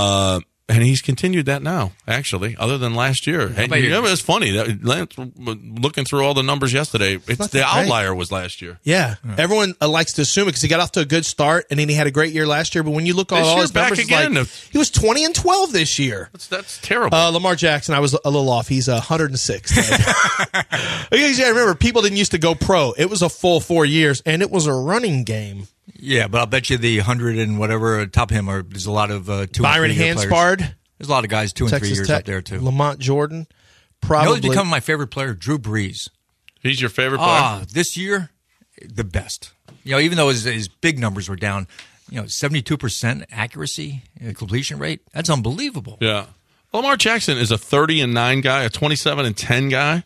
and he's continued that now, actually, other than last year. And about your- it's funny. That Lance, looking through all the numbers yesterday, it's not the that great. outlier was last year. Yeah. Everyone likes to assume it because he got off to a good start and then he had a great year last year. But when you look at This all year his back numbers, it's again. like, he was 20-12 this year. That's terrible. Lamar Jackson, I was a little off. He's 106. You got to remember, people didn't used to go pro. It was a full 4 years, and it was a running game. Yeah, but I'll bet you the 100 and whatever top him there's a lot of 2 Byron and 3 year players. Hanspard, There's a lot of guys 2 and 3 Texas years Tech, up there too. Lamont Jordan, You know probably. who's become my favorite player? Drew Brees. He's your favorite player? This year, the best. Even though his big numbers were down, 72% accuracy, completion rate. That's unbelievable. Yeah. Lamar Jackson is a 30-9 guy, a 27-10 guy.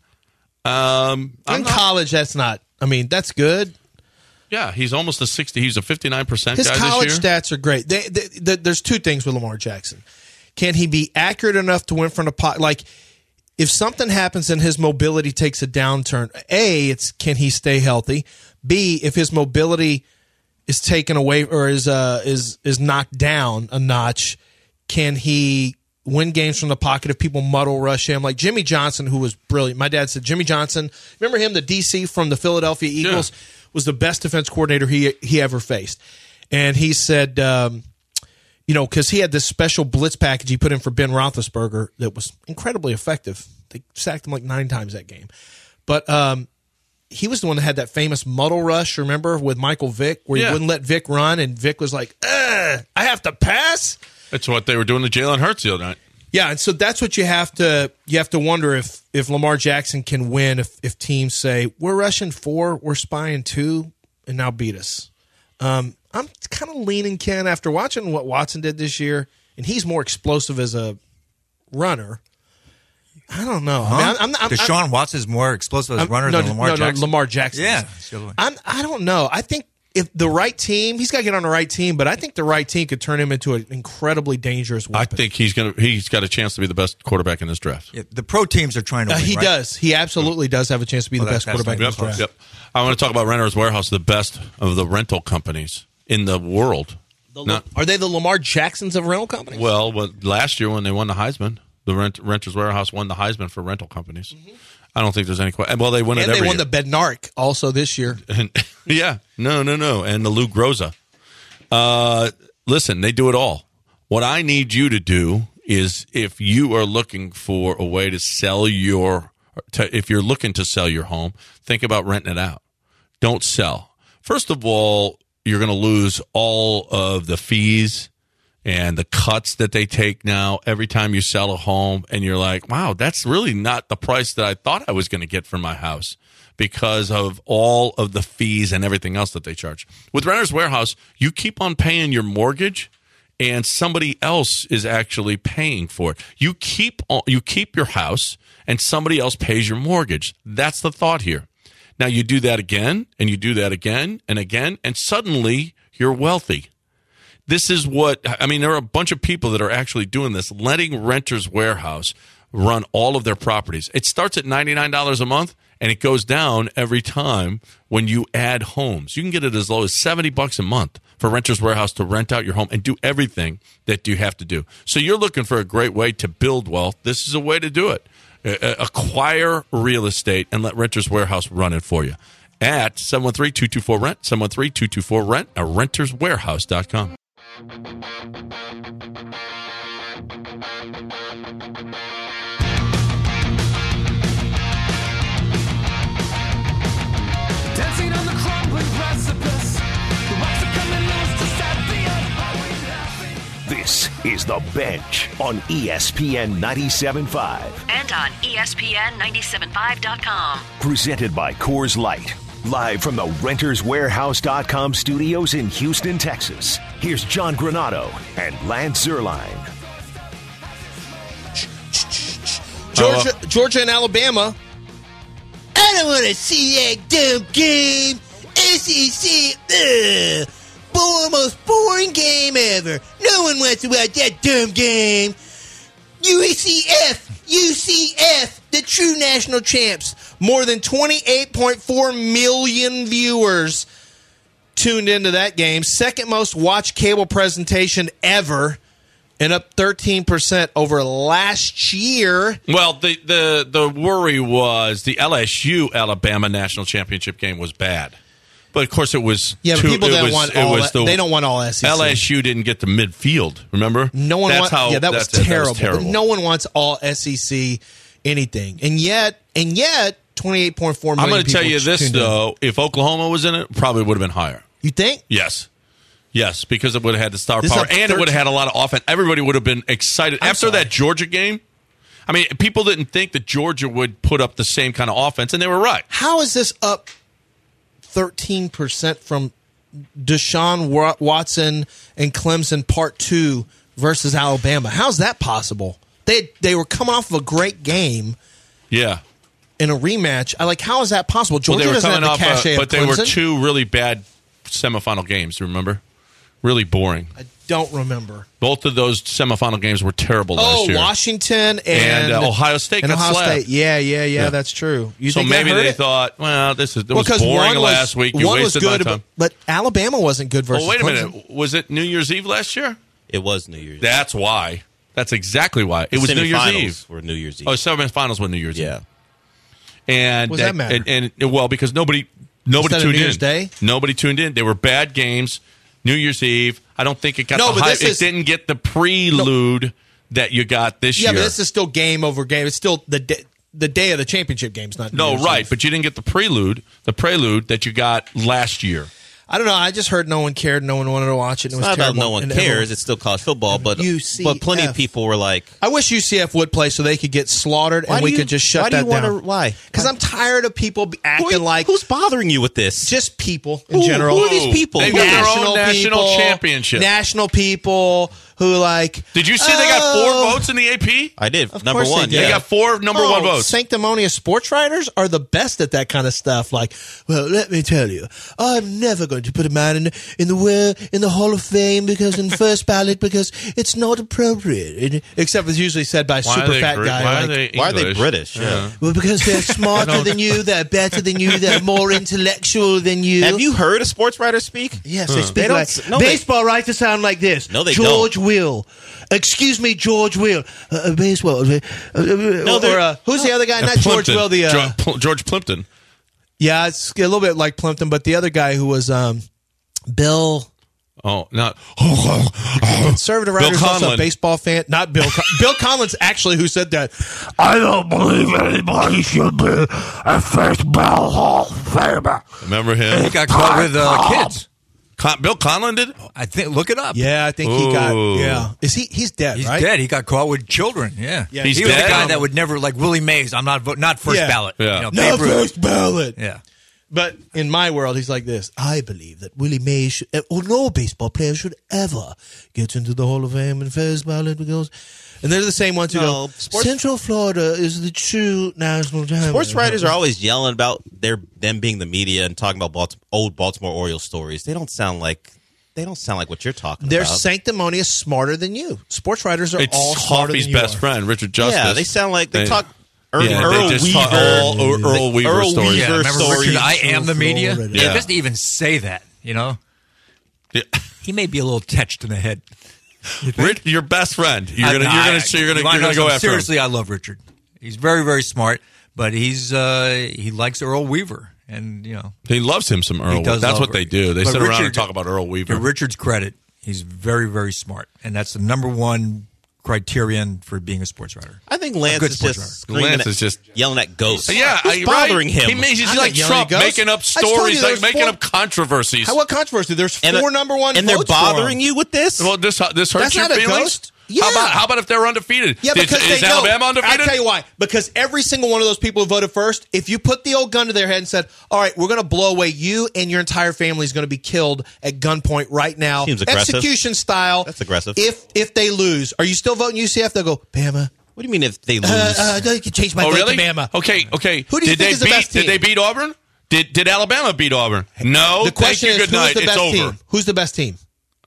in college, that's not. I mean, that's good. Yeah, he's almost a 60. He's a 59% His guy college this year. stats are great. There's two things with Lamar Jackson. Can he be accurate enough to win from the pocket? Like, if something happens and his mobility takes a downturn, A, it's can he stay healthy? B, if his mobility is taken away or is knocked down a notch, can he win games from the pocket if people muddle rush him? Like Jimmy Johnson, who was brilliant. My dad said Jimmy Johnson, remember him, the DC from the Philadelphia Eagles, was the best defense coordinator he ever faced. And he said, because he had this special blitz package he put in for Ben Roethlisberger that was incredibly effective. They sacked him like 9 times that game. But he was the one that had that famous muddle rush, remember, with Michael Vick, where he wouldn't let Vick run, and Vick was like, I have to pass? That's what they were doing to Jalen Hurts the other night. Yeah, and so that's what you have to wonder if Lamar Jackson can win if teams say, we're rushing 4, we're spying 2, and now beat us. I'm kind of leaning, Ken, after watching what Watson did this year, and he's more explosive as a runner. I don't know. Huh? I mean, Deshaun Watson is more explosive as a runner than Lamar Jackson. No, Lamar Jackson. Yeah. I don't know. I think if the right team, he's got to get on the right team, but I think the right team could turn him into an incredibly dangerous weapon. I think he's got a chance to be the best quarterback in this draft. Yeah, the pro teams are trying to win, He right? does. He absolutely does have a chance to be the best quarterback in this draft. Yep. I want to talk about Renter's Warehouse, the best of the rental companies in the world. Are they the Lamar Jacksons of rental companies? Well, last year when they won the Heisman, the Renter's Warehouse won the Heisman for rental companies. Mm-hmm. I don't think there's any question. Well, they win it every year. And they won the Bednarik also this year. Yeah. No. And the Lou Groza. Listen, they do it all. What I need you to do is if you are looking for a way to sell if you're looking to sell your home, think about renting it out. Don't sell. First of all, you're going to lose all of the fees and the cuts that they take now every time you sell a home, and you're like, wow, that's really not the price that I thought I was going to get for my house because of all of the fees and everything else that they charge. With Renter's Warehouse, you keep on paying your mortgage, and somebody else is actually paying for it. You keep your house, and somebody else pays your mortgage. That's the thought here. Now, you do that again, and you do that again and again, and suddenly you're wealthy. This is there are a bunch of people that are actually doing this, letting Renter's Warehouse run all of their properties. It starts at $99 a month, and it goes down every time when you add homes. You can get it as low as $70 a month for Renters Warehouse to rent out your home and do everything that you have to do. So you're looking for a great way to build wealth. This is a way to do it. Acquire real estate and let Renters Warehouse run it for you at 713-224-RENT, 713-224-RENT, at renterswarehouse.com. Dancing on the crumbling precipice. The rocks are coming loose to set the earth. This is The Bench on ESPN 97.5. And on ESPN975.com. Presented by Coors Light. Live from the renterswarehouse.com studios in Houston, Texas. Here's John Granado and Lance Zierlein. Georgia and Alabama. I don't want to see that dumb game. SEC, most boring game ever. No one wants to watch that dumb game. UCF, the true national champs. More than 28.4 million viewers tuned into that game. Second most watched cable presentation ever, and up 13% over last year. Well, the worry was the LSU Alabama national championship game was bad, but of course it was. Yeah, but people don't want all. They don't want all SEC. LSU didn't get to midfield. Remember? No one. That was terrible. But no one wants all SEC anything, and yet, 28.4 million. I'm going to tell you this though: if Oklahoma was in it, probably would have been higher. You think? Yes, because it would have had the star power, and it would have had a lot of offense. Everybody would have been excited after that Georgia game. I mean, people didn't think that Georgia would put up the same kind of offense, and they were right. How is this up 13% from Deshaun Watson and Clemson Part 2 versus Alabama? How's that possible? They were coming off of a great game. Yeah. In a rematch. How is that possible? Georgia doesn't have the cachet of Clemson. But they were two really bad semifinal games, remember? Really boring. I don't remember. Both of those semifinal games were terrible last year. Washington and Ohio State got slapped. Yeah, that's true. So maybe they thought, well, it was boring last week. You wasted my time. But Alabama wasn't good versus Clemson. Wait a Clemson. minute. Was it New Year's Eve last year? It was New Year's Eve. That's why. That's exactly why. It was New Year's Eve. Were New Year's Eve. Oh, semifinals were New Year's Eve. Yeah. And what does that matter? And because nobody tuned in. New Year's Day? Nobody tuned in. They were bad games. New Year's Eve. I don't think it got it didn't get the prelude that you got this year. Yeah, but this is still game over game. It's still the day of the championship game's not New Year's Eve. But you didn't get the prelude that you got last year. I don't know. I just heard no one cared. No one wanted to watch it. It's not about no one cares. It's still college football, but plenty of people were like, I wish UCF would play so they could get slaughtered and we could just shut that down. Why? Because I'm tired of people acting like. Who's bothering you with this? Just people in general. Who are these people? They got their own national championship. National people who like. Did you see they got 4 votes in the AP? I did. Number one. They got 4 number 1 votes. Sanctimonious sports writers are the best at that kind of stuff. Like, well, let me tell you, I'm never going to put a man in the Hall of Fame because in first ballot because it's not appropriate. Except it's usually said by a super fat guy. Why are they British? Yeah. Well, because they're smarter than you, they're better than you, they're more intellectual than you. Have you heard a sports writer speak? Yes, they speak baseball writers sound like this. No, they George Will. Excuse me, George Will. Baseball. Who's the other guy? Not George Will. George Plimpton. Yeah, it's a little bit like Plimpton, but the other guy who was Bill. Oh, not conservative writer who's also a baseball fan. Not Bill. Bill Collins, actually, who said that. I don't believe anybody should be a first ball Hall of Famer. Remember him? He got caught with kids. Bill Conlon did? I think. Look it up. Yeah, I think he got. Yeah, he's dead? He's right? dead. He got caught with children. Yeah, he was the guy that would never like Willie Mays. I'm not first ballot. Yeah, not first ballot. Yeah. But in my world, he's like this. I believe that Willie Mays, or no baseball player should ever get into the Hall of Fame and first ballot because. And they're the same ones who go, Central Florida is the true national champion. Sports writers are always yelling about them being the media and talking about old Baltimore Orioles stories. They don't sound like They don't sound like what you're talking They're about. sanctimonious, smarter than you. Sports writers are all smarter Coffee's than you best are. friend, Richard Justice. Yeah, they sound like they talk Earl they just Weaver. talk all Earl Weaver stories. Yeah, remember stories. Richard, I am the media? Florida. He Yeah. doesn't even say that, you know? Yeah. He may be a little touched in the head. Rich, your best friend. You're gonna wanna go know after something? him. Seriously, I love Richard. He's very, very smart, but he likes Earl Weaver, and you know He loves him some Earl. he does. That's love what they Earl. do. They But sit around and Richard- talk about Earl Weaver. To Richard's credit, he's very, very smart, and that's the number one criterion for being a sports writer. I think Lance good is sports just writer. screaming Lance is just yelling at ghosts. Yeah, Who's bothering right? him? He's I'm like not yelling Trump at ghosts. making up I just told stories, you like there's making four- up controversies. What controversy? There's four number one and they're votes for him. bothering you with this. Well, this hurts That's your not a feelings. ghost. Yeah. How about if they're undefeated? Yeah, because is they know. Alabama undefeated? I'll tell you why. Because every single one of those people who voted first, if you put the old gun to their head and said, all right, we're going to blow away you and your entire family is going to be killed at gunpoint right now. Seems aggressive. Execution style. That's aggressive. If they lose, are you still voting UCF? They'll go, Bama. What do you mean if they lose? You can change my Oh, vote really? to Bama. Okay. Who do you think is the best team? Did they beat Auburn? Did Alabama beat Auburn? No. The question Thank you. is, Good night. who's the It's best over. team? Who's the best team?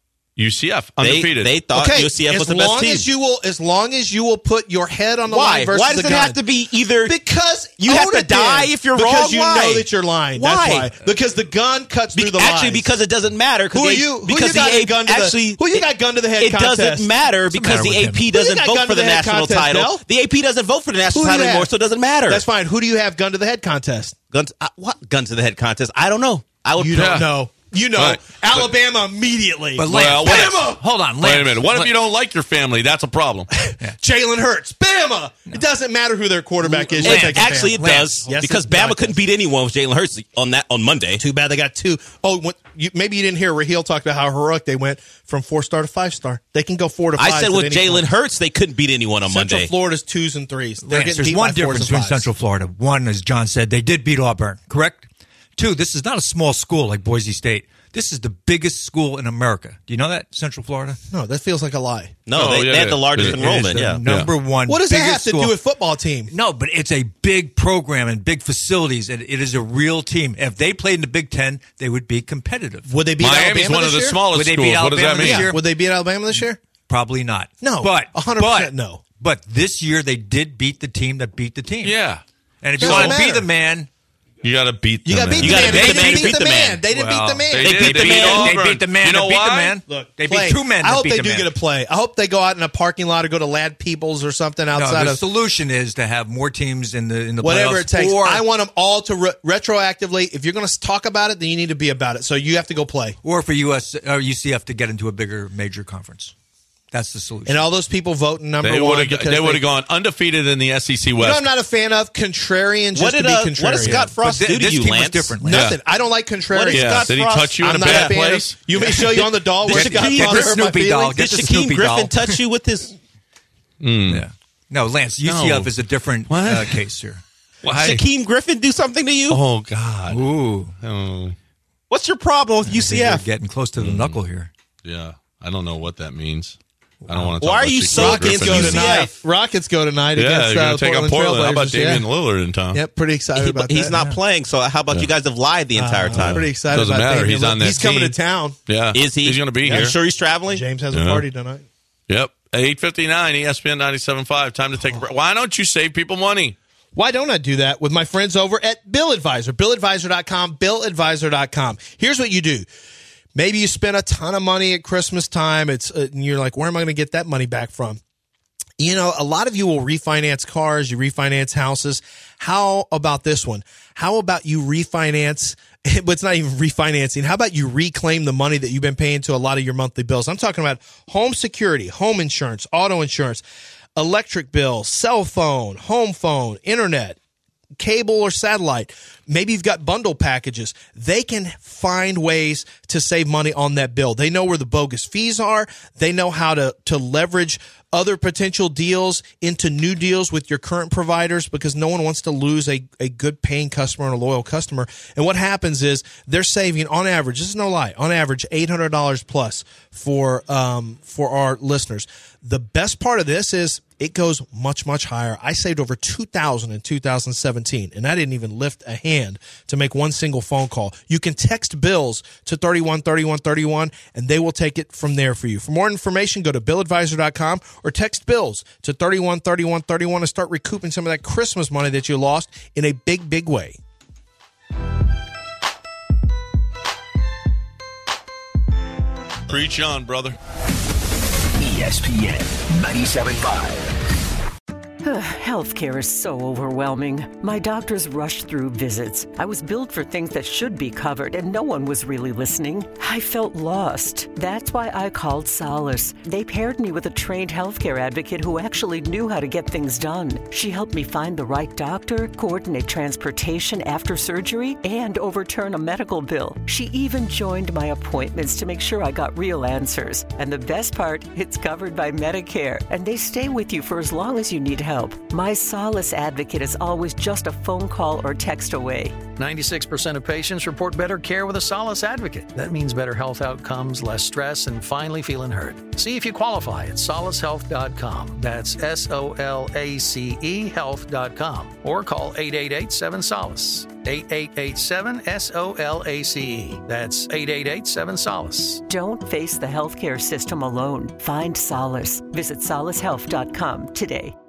UCF undefeated. They thought UCF was the best team. As long as you will put your head on the Why? line versus Why does the it gun. have to be either? Because you have own to it then. die if you're because wrong. you Why? know that you're lying. Why? That's why. Because the gun cuts through the Actually, lies. because it doesn't matter. Who are you? Who Because you got the a gun to actually, the, who you got gun to the head It contest? doesn't matter because matter the with AP him? doesn't Who you got vote gun for to the the head national contest, title. Del? The AP doesn't vote for the national Who do you title anymore, have? so it doesn't matter. That's fine. Who do you have gun to the head contest? Guns. What guns to the head contest? I don't know. I would. You don't know. You know. Right. Alabama immediately. But Well, Lance, what- hold on, Lance. Wait a minute. What if you don't like your family? That's a problem. Jalen Hurts. Bama. It doesn't matter who their quarterback is. Lance, You're taking actually, Bama. it does Yes, because it Bama does. couldn't beat anyone with Jalen Hurts on Monday. Too bad they got two. Oh, maybe you didn't hear Raheel talk about how heroic they went from 4-star to 5-star. They can go 4 to 5. I said with Jalen Hurts, they couldn't beat anyone on Central Monday. Florida's 2s and 3s. They're Lance, getting there's beat one by 4s difference and between 5s. Central Florida. One, as John said, they did beat Auburn, correct? Two, this is not a small school like Boise State. This is the biggest school in America. Do you know that, Central Florida? No, that feels like a lie. No, they had the largest It is enrollment. the Yeah. number one. What does that have biggest to school. do with football team? No, but it's a big program and big facilities, and it is a real team. If they played in the Big Ten, they would be competitive. Would they beat Miami's Alabama one of this the year? smallest Would they schools. beat What does that Alabama mean? this year? Would they beat Alabama this year? Probably not. No, but 100% no. But this year they did beat the team that beat the team. Yeah. And if you Doesn't want to be matter. the man, You got to beat You got to beat the You man. gotta They beat the didn't man to beat beat the the man. man. They didn't beat the man. They They did. beat the man. They beat the man. You know that beat why? the man. Look, They play. beat two men. I that hope beat they the do man. get a play. I hope they go out in a parking lot or go to Lad Peoples or something No, outside the of solution is to have more teams in the whatever playoffs, it takes. or, I want them all to retroactively. If you're going to talk about it, then you need to be about it. So you have to go play. or for UCF to get into a bigger major conference. That's the solution. And all those people voting number They one. would have gone undefeated in the SEC You know, West. I'm not a fan of contrarian just What to did be contrarian. what does Scott Frost But do to this you, team was Lance? different, Lance. Nothing. I don't like contrarian. What is Yeah. Scott Did he Frost? touch you in I'm a not bad a fan place? of. You may show you on the doll where Did Scott Shaquille- Frost Get the hurt my Snoopy doll. feelings. Get Did the Shaquem Snoopy Griffin doll. touch you with his? Yeah. No, Lance, UCF No. is a different What? case here. Why? Shaquem Griffin do something to you? Oh God. Ooh. Oh, What's your problem with You're UCF? getting close to the knuckle here. yeah. I don't know what that means. I don't want to. Why talk are about you Shaquille so Griffin. against Go UCF? tonight. Rockets go tonight Yeah, against you're going to take on Portland. How about Trailblazers, Damian yeah. Lillard in town? Yep, pretty excited about He's that. not playing. So how about you guys have lied the entire time? Pretty excited Doesn't about matter. Damian He's on Lillard. that He's coming team. to town. Yeah. Is he? He's going to be I'm here. sure he's traveling. James has a Yeah. party tonight. Yep. 8:59 ESPN 97.5. Time to take a break. Why don't you save people money? Why don't I do that with my friends over at Bill Advisor? BillAdvisor.com, BillAdvisor.com. Here's what you do. Maybe you spend a ton of money at Christmas time. And you're like, where am I going to get that money back from? You know, a lot of you will refinance cars, you refinance houses. How about this one? How about you refinance, but it's not even refinancing. How about you reclaim the money that you've been paying to a lot of your monthly bills? I'm talking about home security, home insurance, auto insurance, electric bill, cell phone, home phone, internet, cable or satellite. Maybe you've got bundle packages. They can find ways to save money on that bill. They know where the bogus fees are. They know how to leverage other potential deals into new deals with your current providers, because no one wants to lose a good paying customer and a loyal customer. And what happens is they're saving, on average, this is no lie, on average $800 plus for our listeners. The best part of this is it goes much, much higher. I saved over $2,000 in 2017, and I didn't even lift a hand to make one single phone call. You can text bills to 313131, and they will take it from there for you. For more information, go to billadvisor.com or text bills to 313131 and start recouping some of that Christmas money that you lost in a big, big way. Preach on, brother. ESPN 97.5. Healthcare is so overwhelming. My doctors rushed through visits. I was billed for things that should be covered, and no one was really listening. I felt lost. That's why I called Solace. They paired me with a trained healthcare advocate who actually knew how to get things done. She helped me find the right doctor, coordinate transportation after surgery, and overturn a medical bill. She even joined my appointments to make sure I got real answers. And the best part, it's covered by Medicare, and they stay with you for as long as you need help. My Solace advocate is always just a phone call or text away. 96% of patients report better care with a Solace advocate. That means better health outcomes, less stress, and finally feeling heard. See if you qualify at solacehealth.com. That's SOLACE health.com. Or call 888-7-SOLACE. 8887-SOLACE. That's 8887-SOLACE. Don't face the healthcare system alone. Find solace. Visit solacehealth.com today.